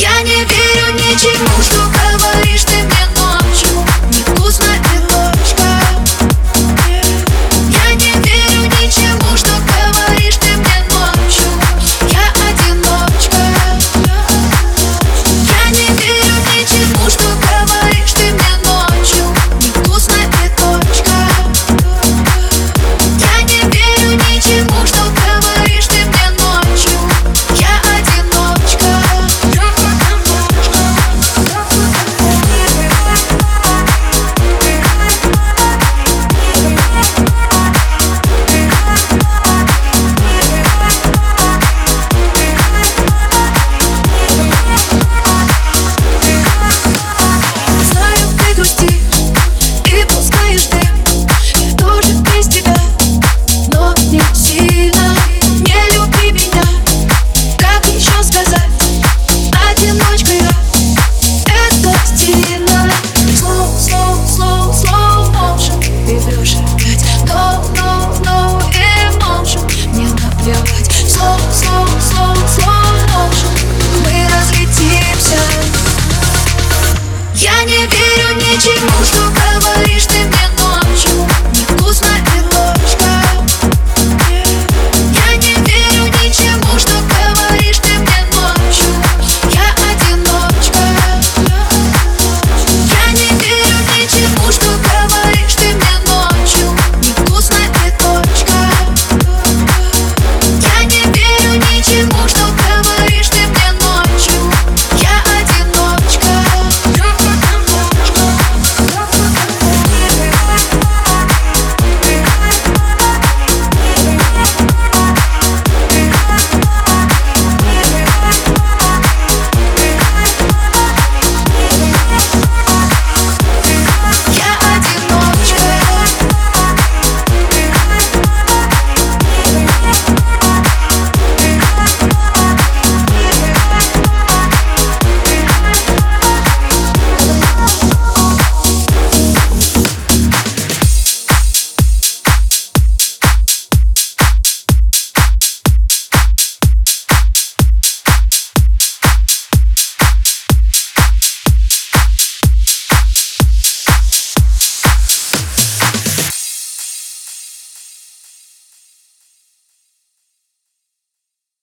Я не верю ничему, что говоришь ты мне ночью. Невкусная пилочка. Я не верю ничему, что говоришь ты мне ночью. Я одиночка. Я не верю ничему, что говоришь ты мне ночью. Невкусная пилочка. Я не верю ничему, что говоришь ты мне ночью. Я одиночка. Знаю, ты грустишь и пускаешь дым. Я тоже без тебя, но не сильно. Не люби меня, как еще сказать? Одиночка я, это стильно. Slow motion, ты врешь опять. No emotion, мне наплевать. Slow motion, мы разлетимся. Я не верю ничему, что